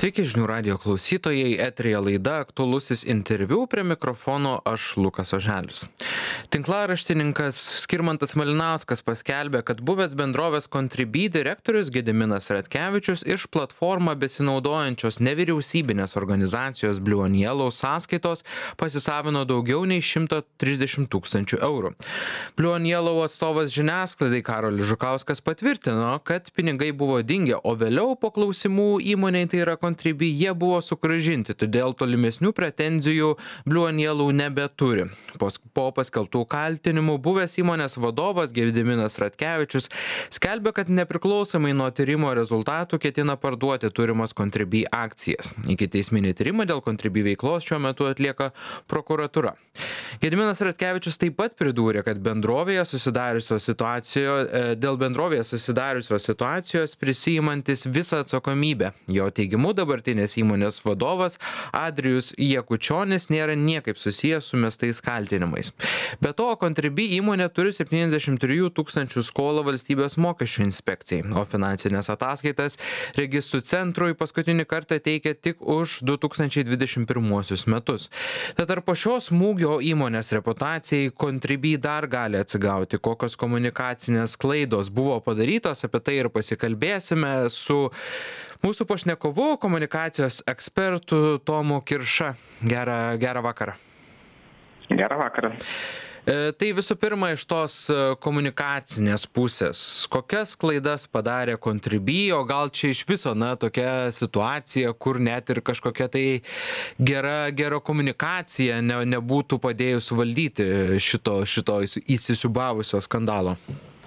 Sveiki žinių radijo klausytojai, eteryje laida Aktualusis interviu, prie mikrofono aš Lukas Oželis. Tinklaraštininkas Skirmantas Malinauskas paskelbė, kad buvęs bendrovės Contribee direktorius Gediminas Ratkevičius iš platformą besinaudojančios nevyriausybinės organizacijos Blue and Yellow sąskaitos pasisavino daugiau nei 130 000 eurų. Blue and Yellow atstovas žiniasklaidai Karolis Žukauskas patvirtino, kad pinigai buvo dingę, o vėliau po klausimų įmonei, tai yra Contribee, jie buvo sugrąžinti, todėl tolimesnių pretenzijų Blue and Yellow nebeturi. Po paskelbtų kaltinimų buvęs įmonės vadovas Gediminas Ratkevičius skelbia, kad nepriklausomai nuo tyrimo rezultatų ketina parduoti turimas Contribee akcijas. Ikiteisminį tyrimą dėl Contribee veiklos šiuo metu atlieka prokuratūra. Gediminas Ratkevičius taip pat pridūrė, kad dėl bendrovėje susidariusios situacijos prisiimantis visą atsakomybę. Jo teigimu, dabartinės įmonės vadovas Adrijus Jakučionis nėra niekaip susijęs su mestais kaltinimais. Be to, Contribee įmonė turi 73 000 skolą valstybės mokesčių inspekcijai, o finansinės ataskaitas registrų centrui paskutinį kartą teikė tik už 2021 metus. Tad ar po šio smūgio įmonės reputacijai Contribee dar gali atsigauti, kokios komunikacinės klaidos buvo padarytos, apie tai ir pasikalbėsime su mūsų pašnekovu, komunikacijos ekspertu Tomu Kirša. Gerą vakarą. Gerą vakarą. Tai visų pirma, iš tos komunikacinės pusės, kokias klaidas padarė Contribee, o gal čia iš viso, tokia situacija, kur net ir kažkokia tai gera komunikacija nebūtų padėjus valdyti šito įsisiūbavusio skandalo?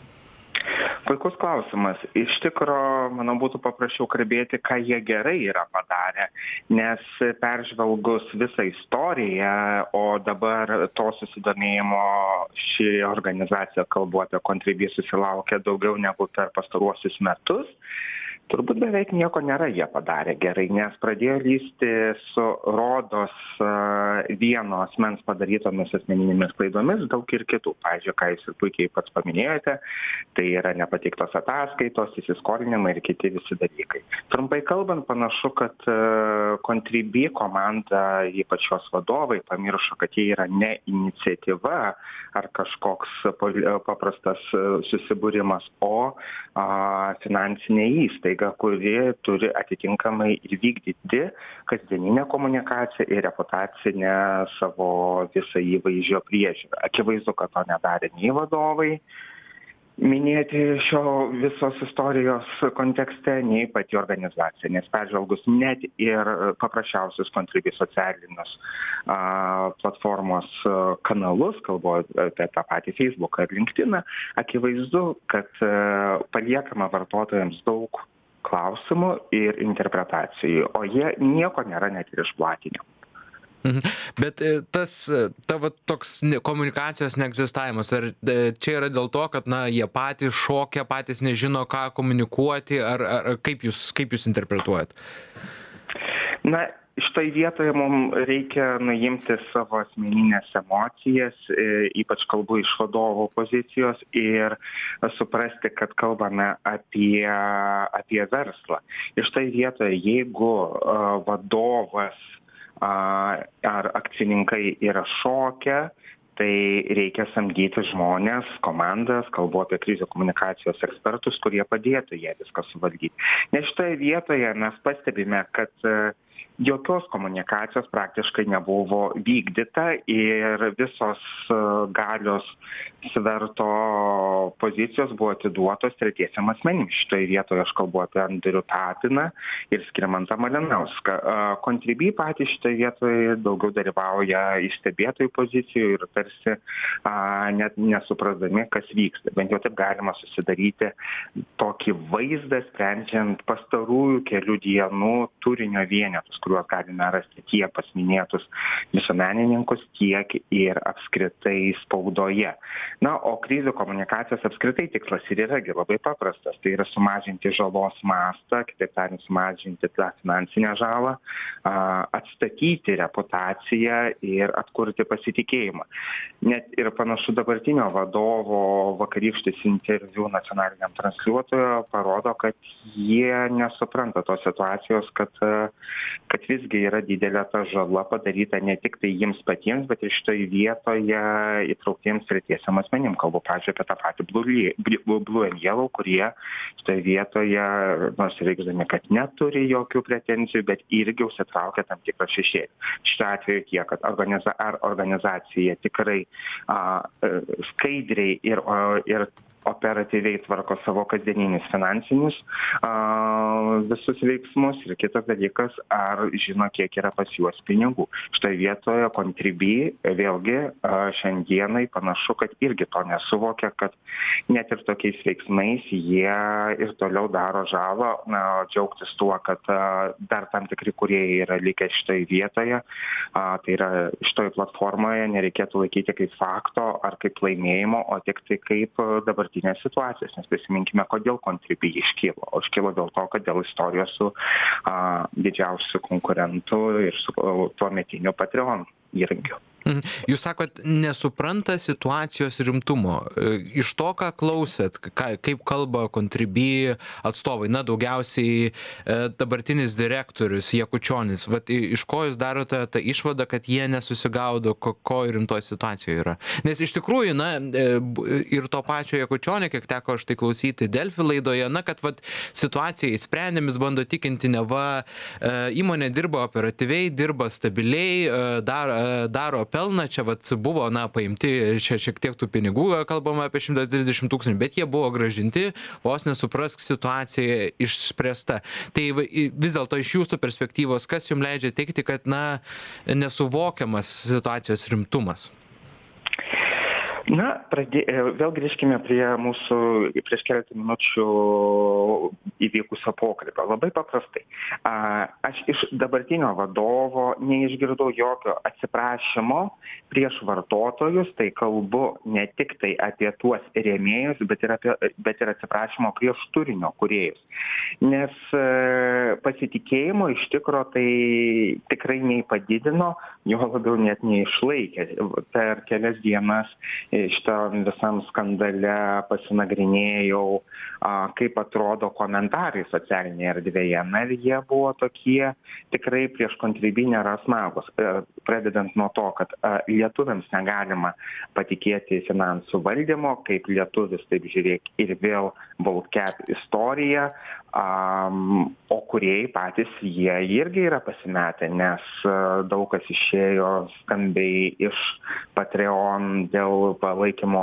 Puikus klausimas. Iš tikro, manau, būtų paprasčiau kalbėti, ką jie gerai yra padarę, nes peržvelgus visą istoriją, o dabar to susidomėjimo ši organizacija, kalbu apie Contribee, susilaukė daugiau negu per pastaruosius metus, turbūt beveik nieko nėra jie padarę gerai, nes pradėjo lįsti su rodos vieno asmens padarytomis asmeninėmis klaidomis, daug ir kitų. Pavyzdžiui, ką jūs ir puikiai pats paminėjote, tai yra nepateiktos ataskaitos, įsiskolinimai ir kiti visi dalykai. Trumpai kalbant, panašu, kad Contribee komanda, ypač jos vadovai, pamiršo, kad jie yra ne iniciatyva ar kažkoks paprastas susibūrimas, o finansinė įstaiga, kuri turi atitinkamai įvykdyti kasdieninę komunikaciją ir reputacinę savo visą įvaizdžio priežiūrą. Akivaizdu, kad to nedarė nei vadovai minėti šio visos istorijos kontekste, nei pati organizacija, nes peržvelgus net ir paprasčiausius Contribee socialinius platformos kanalus, kalbu apie tą patį Facebooką ir LinkedIną, akivaizdu, kad paliekama vartotojams daug klausimų ir interpretacijų, o jie nieko nėra net ir išplatinę. Bet tas tavo toks komunikacijos neegzistavimas, ar čia yra dėl to, kad jie patys šokia, patys nežino, ką komunikuoti, ar kaip jūs interpretuojat? Štai vietoje mums reikia nuimti savo asmeninės emocijas, ypač kalbu iš vadovo pozicijos, ir suprasti, kad kalbame apie verslą. Ir štai vietoje, jeigu vadovas ar akcininkai yra šokę, tai reikia samdyti žmonės, komandas, kalbu apie krizių komunikacijos ekspertus, kurie padėtų jie viską suvaldyti. Nes šitoje vietoje mes pastebime, kad jokios komunikacijos praktiškai nebuvo vykdyta ir visos galios sverto pozicijos buvo atiduotos tretiesiam asmenims. Šitoje vietoje aš kalbu apie Andrių Tapiną ir Skirmantą Malinauską. Contribee patys šitoje vietoje daugiau dalyvauja iš stebėtojų pozicijų ir tarsi net nesuprasdami, kas vyksta. Bent jau taip galima susidaryti tokį vaizdą, sprendžiant pastarųjų kelių dienų turinio vienetus, kuriuos galime rasti tiek pas minėtus visuomenininkus, tiek ir apskritai spaudoje. Na, o krizių komunikacijos apskritai tikslas ir yragi labai paprastas. Tai yra sumažinti žalos mastą, kitaip tariant, sumažinti tą finansinę žalą, atstatyti reputaciją ir atkurti pasitikėjimą. Net ir panašu dabartinio vadovo vakarykštis interviu nacionaliniam transliuotojo parodo, kad jie nesupranta tos situacijos, kad visgi yra didelė ta žala padaryta ne tik tai jiems patiems, bet ir šitoje vietoje įtrauktiems tretiesiam asmenim. Kalbu, pavyzdžiui, apie tą patį Blue and Yellow, kurie šitoje vietoje, nors reikšdami, kad neturi jokių pretenzijų, bet irgi užsitraukia tam tikrą šešėlį. Šituo atveju tiek, kad organizacija tikrai skaidriai ir operatyviai tvarko savo kasdieninius finansinius visus veiksmus ir kitas dalykas, ar žino, kiek yra pas juos pinigų. Šitoje vietoje Contribui vėlgi šiandienai panašu, kad irgi to nesuvokia, kad net ir tokiais veiksmais jie ir toliau daro žalą, džiaugtis tuo, kad dar tam tikri kūrėjai yra likę šitoje vietoje. Tai yra šitoje platformoje nereikėtų laikyti kaip fakto ar kaip laimėjimo, o tik tai kaip dabartinės situacijos. Nes prisiminkime, kodėl Contribui iškilo. O iškilo dėl to, kad dėl istorijos su didžiausiu konkurentu ir su tuometiniu Patreon įrankiu. Jūs sakot, nesupranta situacijos rimtumo. Iš to, ką klausėt, kaip kalba Contribui atstovai, daugiausiai dabartinis direktorius Jakučionis, iš ko jūs darote tą išvadą, kad jie nesusigaudo, ko rimtoje situacijoje yra? Nes iš tikrųjų, ir to pačio Jakučionio, kiek teko aš tai klausyti Delfi laidoje, kad situaciją įsprendėmis bando tikinti, neva įmonė dirba operatyviai, dirba stabiliai, daro pelną, čia buvo, paimti šiek tiek tų pinigų, kalbama apie 130 000, bet jie buvo grąžinti, vos nesuprask, situacija išspręsta. Tai vis dėlto iš jūsų perspektyvos, kas jums leidžia teigti, kad, nesuvokiamas situacijos rimtumas? Vėl grįžkime prie mūsų prieš keletą minučių įvykusio pokalbio. Labai paprastai. Aš iš dabartinio vadovo neišgirdau jokio atsiprašymo prieš vartotojus, tai kalbu ne tik tai apie tuos rėmėjus, bet ir atsiprašymo prieš turinio kūrėjus. Nes pasitikėjimo iš tikro tai tikrai nei padidino, jo labiau net neišlaikė. Per kelias dienas šitam visam skandale pasinagrinėjau, kaip atrodo komentarai socialinėje erdvėje. Ir jie buvo tokie tikrai prieš Contribui nėra smagūs. Pradedant nuo to, kad lietuviams negalima patikėti finansų valdymo, kaip lietuvis, taip žiūrėk, ir vėl Baltcap istorija, o kūrėjai patys jie irgi yra pasimetę, nes daug kas išėjo skambiai iš Patreon dėl palaikymo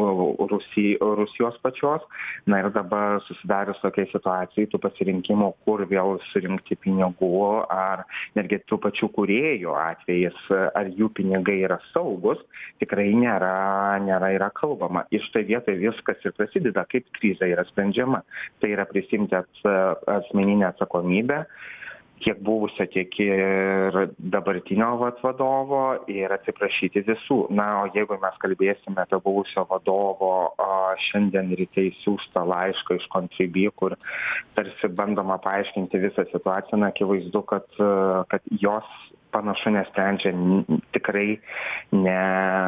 Rusijos pačios. Ir dabar susidarius tokiai situacijai, tų pasirinkimų, kur vėl surinkti pinigų, ar netgi tų pačių kūrėjų atvejais, ar jų pinigai yra saugus, tikrai nėra kalbama. Iš tai vietoje viskas ir prasideda, kaip krizė yra sprendžiama. Tai yra prisimti asmeninę atsakomybę, tiek buvusio, tiek ir dabartinio vadovo ir atsiprašyti visų. O jeigu mes kalbėsime apie buvusio vadovo šiandien ryte išsiųstą laišką iš Contribui, kur tarsi bandoma paaiškinti visą situaciją, akivaizdu, kad jos panašu nesprendžia tikrai ne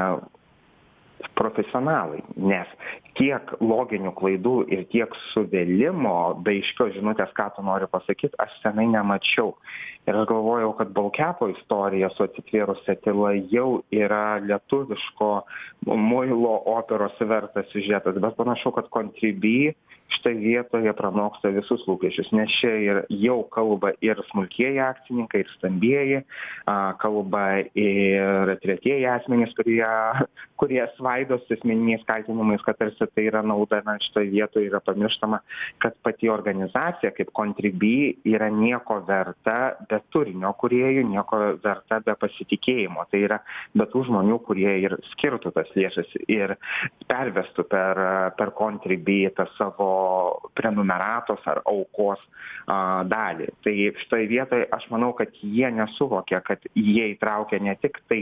profesionalai, nes tiek loginių klaidų ir tiek suvėlimo be aiškios žinutės, ką tu nori pasakyti, aš senai nemačiau. Ir aš galvojau, kad Baltcapo istorija su atsitvėrusia tyla jau yra lietuviško muilo operos vertas siužetas, bet panašu, kad Contribui štai vietoje pranoksta visus lūkesčius, nes čia ir jau kalba ir smulkieji akcininkai, ir stambieji, kalba ir tretieji asmenys, kurie svaidosi asmeniniais kaltinimais, kad tarsi tai yra nauda, šitoje vietoje yra pamirštama, kad pati organizacija kaip Contribui yra nieko verta be turinio kūrėjų, nieko verta be pasitikėjimo. Tai yra be tų žmonių, kurie ir skirtų tas lėšas ir pervestų per Contribui tą savo prenumeratos ar aukos dalį. Tai šitoje vietoje aš manau, kad jie nesuvokia, kad jie įtraukia ne tik tai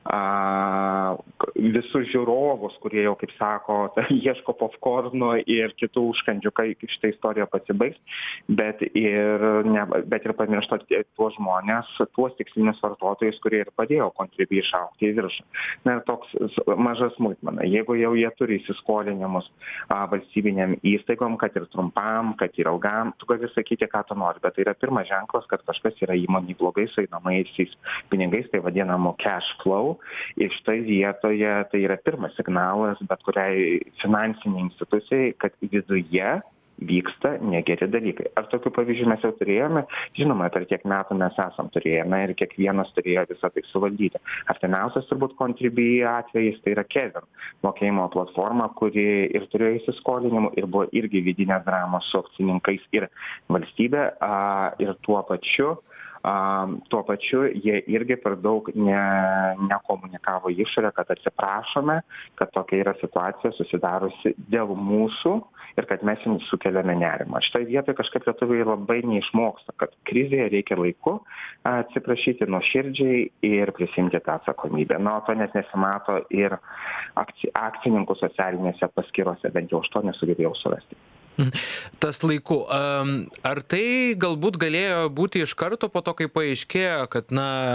visus žiūrovus, kurie jau, kaip sako, ieško popkorno ir kitų užkandžių, kai šitą istoriją pasibaigs, bet ir pamiršta tuos žmonės, tuos tikslinius vartotojus, kurie ir padėjo Contribui išaugti į viršų. Na ir toks mažas smulkmena. Jeigu jau jie turi įsiskolinimus valstybinėm įstaigom, kad ir trumpam, kad ir ilgam, tu gali sakyti, ką tu nori, bet tai yra pirmas ženklas, kad kažkas yra įmonei blogai su einamaisiais pinigais, tai vadinamo cash flow. Ir štai vietoje tai yra pirmas signalas bet kuriai finansiniai institucijai, kad viduje vyksta negeri dalykai. Ar tokių pavyzdžių mes jau turėjome? Žinoma, per tiek metų mes esam turėjome ir kiekvienas turėjo visą tai suvaldyti. Artimiausias turbūt Contribui atvejais tai yra Kevin, mokėjimo platforma, kuri ir turėjo įsiskolinimų ir buvo irgi vidinė drama su akcininkais ir valstybė ir tuo pačiu jie irgi per daug nekomunikavo išorę, kad atsiprašome, kad tokia yra situacija susidarusi dėl mūsų ir kad mes jums sukeliame nerimą. Štai vietoje kažkaip lietuviai labai neišmoksta, kad krizėje reikia laiku atsiprašyti nuoširdžiai ir prisimti tą atsakomybę. Na, to net nesimato ir akcininkų socialinėse paskyrose, bent jau aš to nesugebėjau surasti. Tas laiku. Ar tai galbūt galėjo būti iš karto po to, kai paaiškėjo, kad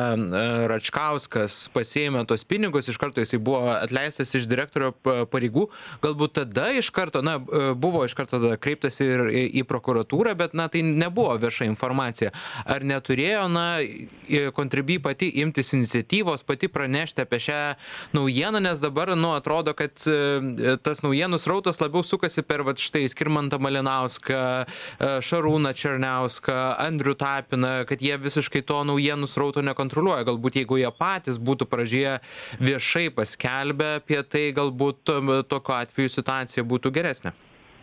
Račkauskas pasiėmė tos pinigus, iš karto jisai buvo atleistas iš direktorio pareigų, galbūt tada iš karto, buvo iš karto kreiptas ir į prokuratūrą, bet tai nebuvo vieša informacija. Ar neturėjo Contribui pati imtis iniciatyvos, pati pranešti apie šią naujieną, nes dabar atrodo, kad tas naujienų srautas labiau sukasi per štai Skirmantą Malinauską, Šarūną Černiauską, Andrių Tapiną, kad jie visiškai to naujienų srauto nekontroliuoja. Galbūt jeigu jie patys būtų pradžioje viešai paskelbę apie tai, galbūt tokiu atveju situacija būtų geresnė.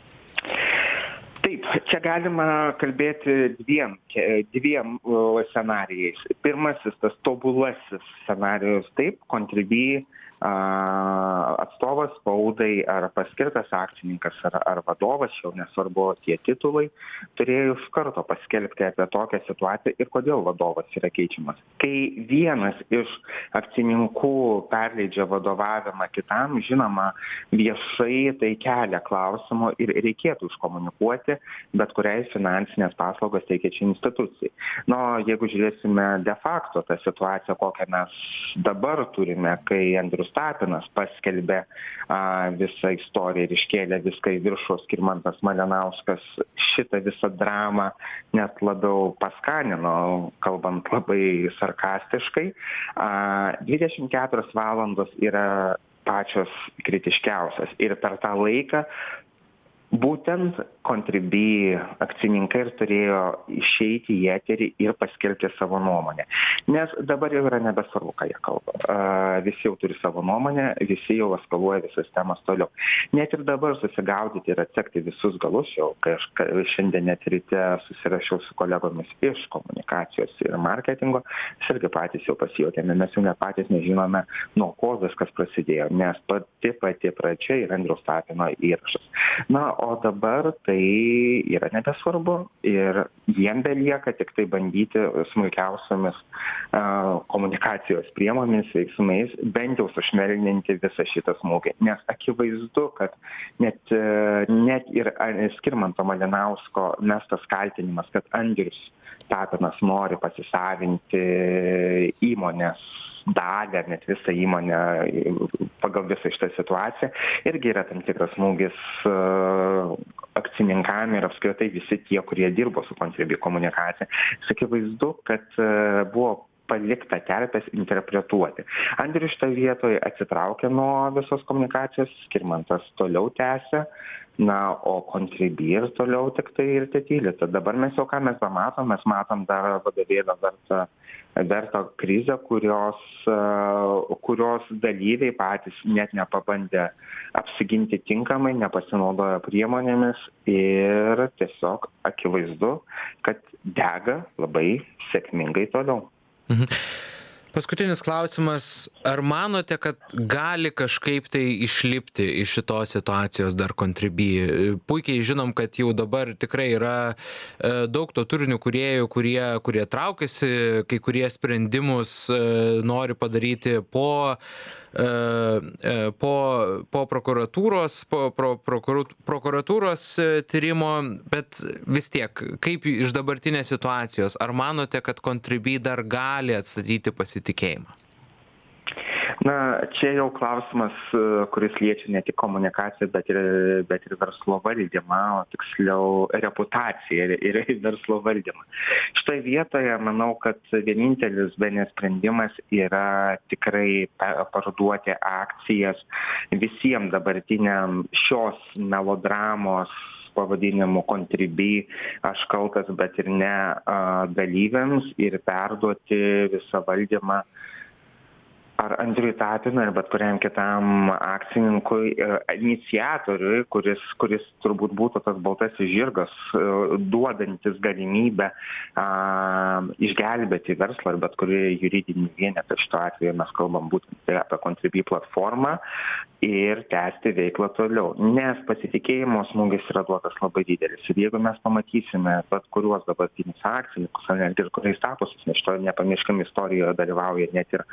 Taip, čia galima kalbėti dviem scenarijais. Pirmasis, tas tobulasis scenarijus, taip, Contribui atstovas spaudai ar paskirtas akcininkas ar vadovas, jau nesvarbu tie titulai, turėjo iš karto paskelbti apie tokią situaciją ir kodėl vadovas yra keičiamas. Kai vienas iš akcininkų perleidžia vadovavimą kitam, žinoma, viešai tai kelia klausimų ir reikėtų iškomunikuoti bet kuriai finansinės paslaugas teikiančiai institucijai. Jeigu žiūrėsime de facto tą situaciją, kokią mes dabar turime, kai Andrius Tapinas paskelbė visą istoriją ir iškėlė viską į viršų, Skirmantas Malinauskas šitą visą dramą net labiau paskanino, kalbant labai sarkastiškai. 24 valandos yra pačios kritiškiausias ir per tą laiką būtent Contribui akcininkai ir turėjo išeiti į eterį ir paskelbti savo nuomonę. Nes dabar jau yra nebesvarbu, ką jie kalba. Visi jau turi savo nuomonę, visi jau eskaluoja visas temas toliau. Net ir dabar susigaudyti ir atsekti visus galus, jau kai aš šiandien net ryte susirašiau su kolegomis iš komunikacijos ir marketingo, mes irgi patys jau pasijautėme, mes jau net patys nežinome, nuo ko viskas prasidėjo, nes pati pradžia yra Andriaus Tapino įrašas. O dabar tai yra nebesvarbu ir jiem belieka tik tai bandyti smulkiausiomis komunikacijos priemonėmis, veiksmais, bent jau sušvelninti visą šitą smūgį. Nes akivaizdu, kad net ir Skirmanto Malinausko mestas kaltinimas, kad Andrius Tapinas nori pasisavinti įmonės dalį ar net visą įmonę pagal visą šitą situaciją, irgi yra tam tikras smūgis akcininkam ir apskritai visi tie, kurie dirbo su Contribui komunikacija. Akivaizdu, kad buvo palikta terpės interpretuoti. Andrius šitą vietoje atsitraukė nuo visos komunikacijos, Skirmantas toliau tęsia, o Contribui ir toliau tik tai ir tyli. Tad dabar mes jau ką mes pamatom, mes matom dar vadovėlio vertą krizę, kurios dalyviai patys net nepabandė apsiginti tinkamai, nepasinaudojo priemonėmis ir tiesiog akivaizdu, kad dega labai sėkmingai toliau. Paskutinis klausimas. Ar manote, kad gali kažkaip tai išlipti iš šitos situacijos dar Contribui? Puikiai žinom, kad jau dabar tikrai yra daug to turinių kūrėjų, kurie traukiasi, kai kurie sprendimus nori padaryti po prokuratūros tyrimo, bet vis tiek, kaip iš dabartinės situacijos, ar manote, kad Contribui dar gali atstatyti pasitikėjimą? Na, čia jau klausimas, kuris liečia ne tik komunikaciją, bet ir verslo valdymą, o tiksliau reputaciją ir verslo valdymą. Šitoje vietoje manau, kad vienintelis bene sprendimas yra tikrai parduoti akcijas visiems dabartiniam šios melodramos pavadinimu Contribui aš kaltas, bet ir ne dalyviams ir perduoti visą valdymą ar Andriui Tapinui, ar bet kuriam kitam akcininkui, iniciatoriui, kuris turbūt būtų tas baltasis žirgas, duodantis galimybę išgelbėti verslą ar bet kurį juridinį vienetą. Šituo atveju mes kalbam būtent apie Contribui platformą ir tęsti veiklą toliau. Nes pasitikėjimo smūgis yra duotas labai didelis. Ir jeigu mes pamatysime bet kuriuos dabartinius akcininkus, ir kuriais statusas, nes šitoje nepamirškime istorijoje dalyvauja net ir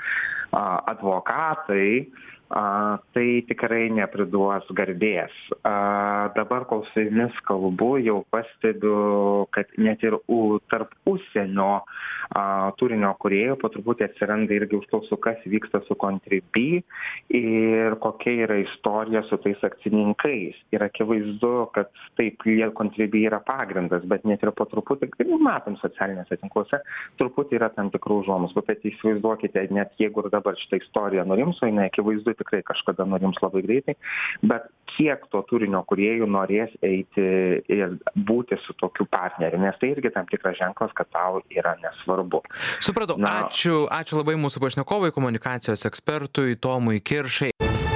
advokatai, tai tikrai nepriduos garbės. Dabar, kol su jumis kalbu, jau pastebiu, kad net ir tarp užsienio turinio kūrėjų po truputį atsiranda irgi užklausų, kas vyksta su Contribui ir kokia yra istorija su tais akcininkais. Ir akivaizdu, kad taip, Contribui yra pagrindas, bet net ir po truputį, kaip matom socialinėse tinkluose, truputį yra tam tikrų užuomazgų. Bet įsivaizduokite, net jeigu ir dabar šitą istoriją nurims, o jinai akivaizdu tikrai kažkada nurims labai greitai, bet kiek to turinio kūrėjų norės eiti ir būti su tokiu partneriu, nes tai irgi tam tikras ženklas, kad tau yra nesvarbu. Supratau. Ačiū labai mūsų pašnekovui, komunikacijos ekspertui Tomui Kiršai.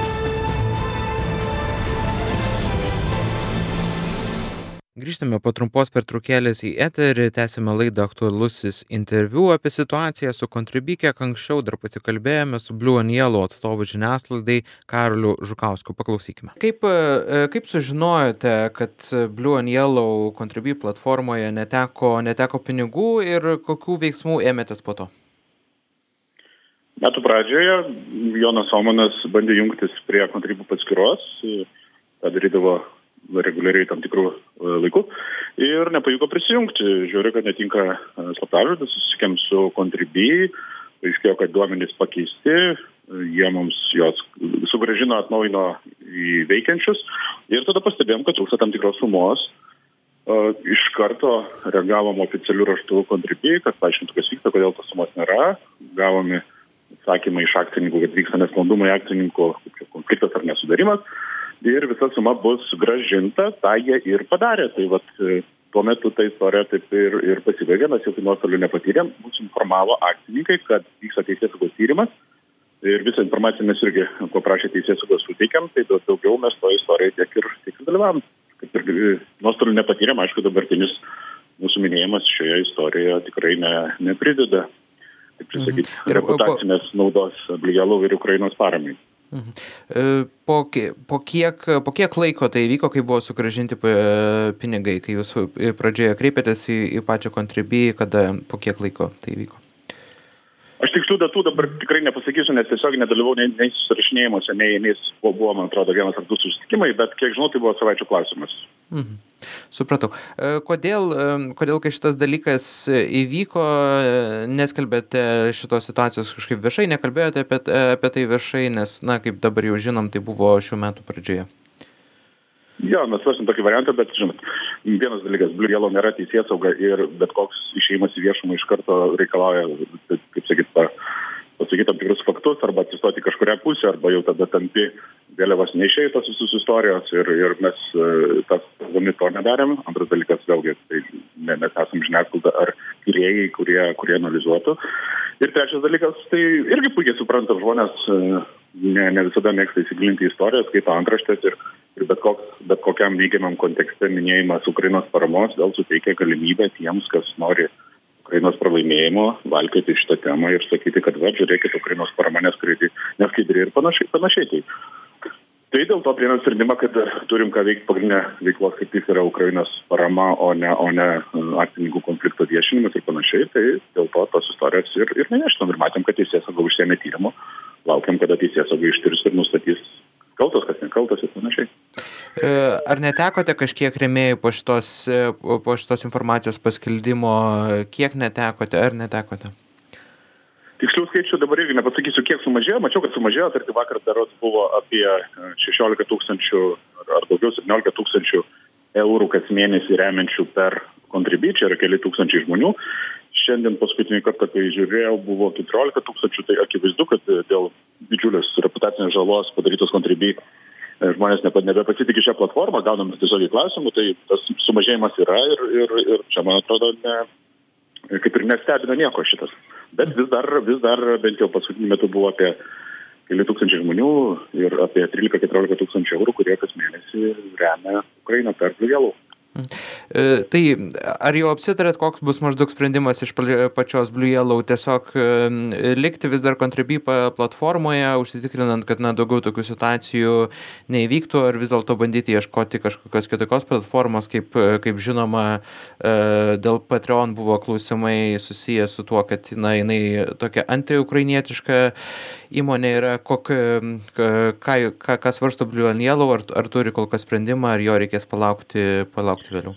Grįžtame po trumpos pertraukėlės į eterį, tęsime laidą Aktualusis interviu apie situaciją su Contribui. Kiek anksčiau dar pasikalbėjome su Blue and Yellow atstovu žiniasklaidai Karoliu Žukausku. Paklausykime. Kaip sužinojote, kad Blue and Yellow Contribui platformoje neteko pinigų ir kokių veiksmų ėmėtės po to? Metų pradžioje Jonas Omanas bandė jungtis prie Contribui paskyros, tą darydavo reguliariai tam tikrų laikų ir nepavyko prisijungti. Žiūrėjau, kad netinka slaptažodis, susitikėm su Contribui, aiškėjo, kad duomenys pakeisti, jie mums juos sugrąžino, atnaujino į veikiančius ir tada pastebėjom, kad trūksta tam tikros sumos. Iš karto reagavom oficialių raštų Contribui, kad paaiškintų, kas vyksta, kodėl tos sumos nėra. Gavome atsakymą iš akcininkų, kad vyksta nesklandumai akcininkų konfliktas ar nesudarimas. Ir visa suma bus grąžinta, tą jie ir padarė. Tai vat tuo metu ta istorija taip ir pasibaigė, mes jokių nuostolių nepatyrėm. Mūsų informavo akcininkai, kad vyksta teisėsaugos tyrimas ir visą informaciją mes irgi paprašė teisėsaugos suteikėm, tai daugiau mes to istorijoje tiek ir dalyvavom. Kaip ir nuostolių nepatyrėm, aišku, dabartinis mūsų minėjimas šioje istorijoje tikrai neprideda, kaip čia sakyti, reputacinės naudos Blue and Yellow ir Ukrainos paramai. Po kiek laiko tai vyko, kai buvo sugrąžinti pinigai, kai jūs pradžioje kreipėtės į pačią Contribui, po kiek laiko tai vyko? Aš tikslių datų dabar tikrai nepasakysiu, nes tiesiog nedalyvau nei susirašinėjimuose, nei buvo, man atrodo, 1 ar 2 susitikimai, bet kiek žinau, tai buvo savaičių klausimas. Supratau. Kodėl kai šitas dalykas įvyko, neskelbėte šitos situacijos kažkaip viešai, nekalbėjote apie tai viešai, nes, kaip dabar jau žinom, tai buvo šių metų pradžioje? Jo, mes svarstam tokį variantą, bet, žinot, vienas dalykas, Blue and Yellow nėra teisėsauga ir bet koks išėjimas į viešumą iš karto reikalauja, kaip sakyt, pasakyti tam tikrus faktus arba atsistoti kažkurią pusę, arba jau tada tampi vėliavos neišėjitos visus istorijos ir mes tas to nedarėm. Antras dalykas, vėlgi, tai mes esam žiniasklaida ar tyrėjai, kurie analizuotų. Ir trečias dalykas, tai irgi puikiai suprantam, žmonės ne visada mėgsta įsigilinti į istorijas, skaito antraštės ir bet kokiam neigiamam kontekste minėjimas Ukrainos paramos vėl suteikia galimybę tiems, kas nori Ukrainos pralaimėjimo valkioti šitą temą ir sakyti, kad žiūrėkit, Ukrainos parama neskaidri ir panašiai. Tai dėl to priėmėm sprendimą, kad turim ką veikti pagrindinę veiklos kryptis yra Ukrainos parama, o ne akcininkų konflikto viešinimas ir panašiai. Tai dėl to tos istorijos ir nenešinom ir matėm, kad teisėsauga užsiėmė tyrimu. Laukiam, kada teisėsauga ištirs ir nustatys kaltas, kas nekaltas ir panašiai. Ar netekote kažkiek rėmėjų po šitos informacijos paskelbimo? Kiek netekote ar netekote? Tikslių skaičių dabar irgi nepasakysiu, kiek sumažėjo. Mačiau, kad sumažėjo, tarkim vakar daros buvo apie 16 000 ar daugiau 17 000 eurų kas mėnesį remiančių per Contribui, čia yra keli tūkstančiai žmonių. Šiandien paskutinį kartą, kai žiūrėjau, buvo 14 000, tai akivaizdu, kad dėl didžiulės reputacinės žalos padarytos Contribui žmonės nebepasitikė šią platformą, gaunam tiesiog į klausimų, tai tas sumažėjimas yra ir čia, man atrodo, kaip ir nestebina nieko šitas. Bet vis dar bent jau paskutinį metu buvo apie keli tūkstančiai žmonių ir apie 13-14 000 eurų, kurie kas mėnesį remia Ukrainą per Blue Yellow. Tai ar jau apsitarėt, koks bus maždaug sprendimas iš pačios Blue Yellow, tiesiog likti vis dar Contribui platformoje, užsitikrinant, kad daugiau tokių situacijų neįvyktų, ar vis dėlto bandyti ieškoti kažkokios kitokios platformos, kaip žinoma, dėl Patreon buvo klausimai susiję su tuo, kad jinai tokia antiukrainietiška įmonė yra, ką svarsto Blue Yellow, ar turi kol kas sprendimą, ar jo reikės palaukti vėliau?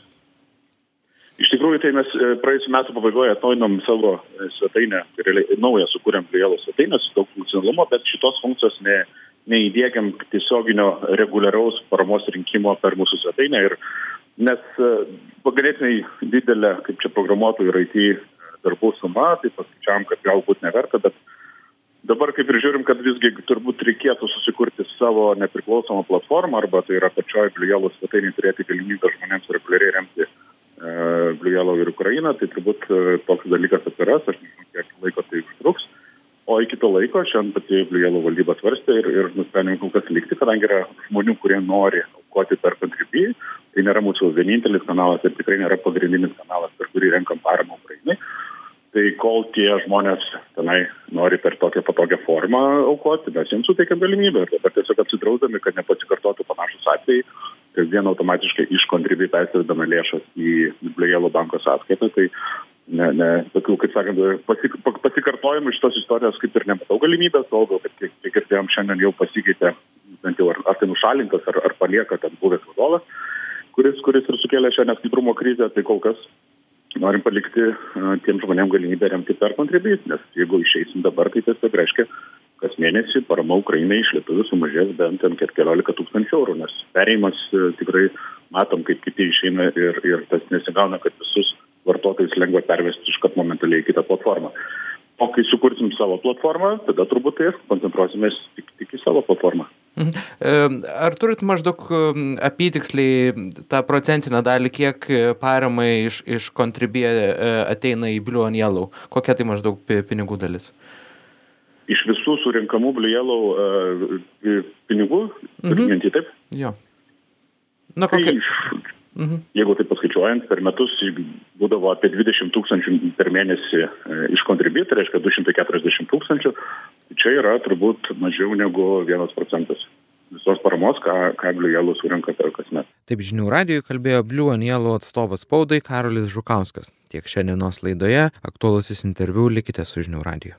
Iš tikrųjų, tai mes praėjusiu metu pabaigoje atnaujinom savo svetainę, naują sukūrėm Blue Yellow svetainę su daug funkcionalumo, bet šitos funkcijos neįdiegiam tiesioginio reguliaraus paramos rinkimo per mūsų svetainę. Nes ganėtinai didelė, kaip čia programuotojų ir IT darbų suma, tai paskaičiavom, kad galbūt neverta, bet dabar kaip ir žiūrim, kad visgi turbūt reikėtų susikurti savo nepriklausomą platformą, arba tai yra pačioj Blue Yellow svetainėje turėti galimybę žmonėms reguliariai remti Blue Yellow ir Ukrainą, tai turbūt toks dalykas atsiras, aš nežinau, kiek laiko tai užtruks. O iki to laiko šiandien pati Blue Yellow valdyba svarstė ir nusprendėme kol kas likti, kadangi yra žmonių, kurie nori aukoti per Contribui. Tai nėra mūsų vienintelis kanalas ir tikrai nėra pagrindinis kanalas, per kurį renkam paramą Ukrainai. Tai kol tie žmonės tenai nori per tokią patogią formą aukoti, mes jiems suteikiam galimybę. Ir dabar tiesiog apsidrausdami, kad nepasikartotų panašus atvejai, kasdien automatiškai iš Contribui persivedame lėšas į Blue Yellow banko sąskaitą. Tai tokių, kaip sakant, pasikartojimų šitos istorijos kaip ir nematau galimybės, o kad kiek girdėjom šiandien jau pasikeitė, bent jau ar tai nušalintas, ar palieka ten buvęs vadovas, kuris ir sukėlė šią neskaidrumo krizę, tai kol kas norim palikti tiem žmonėm galimybę remti per Contribui, nes jeigu išeisim dabar, tai tiesiog reiškia, kas mėnesį parama Ukrainai iš lietuvių sumažės bent 14 000 eurų, nes perėjimas tikrai matom, kaip kiti išeina ir tas nesigauna, kad visus vartotojus lengva pervesti iškart momentaliai į kitą platformą. O kai sukursim savo platformą, tada turbūt tai koncentruosimės tik į savo platformą. Ar turit maždaug apytiksliai tą procentinę dalį, kiek paramai iš Contribui ateina į Blue Yellow? Kokia tai maždaug pinigų dalis? Iš visų surinkamų Blue Yellow pinigų, minti taip? Jo. Jeigu taip paskaičiuojant, per metus būdavo apie 20 000 per mėnesį iš Contribui, tai reiškia 240 000. Čia yra turbūt mažiau negu 1% visos paramos, ką Blue Yellow surinka per kasmet. Taip Žinių radijui kalbėjo Blue Yellow atstovas spaudai Karolis Žukauskas. Tiek šiandienos laidoje, aktualusis interviu, likite su Žinių radiju.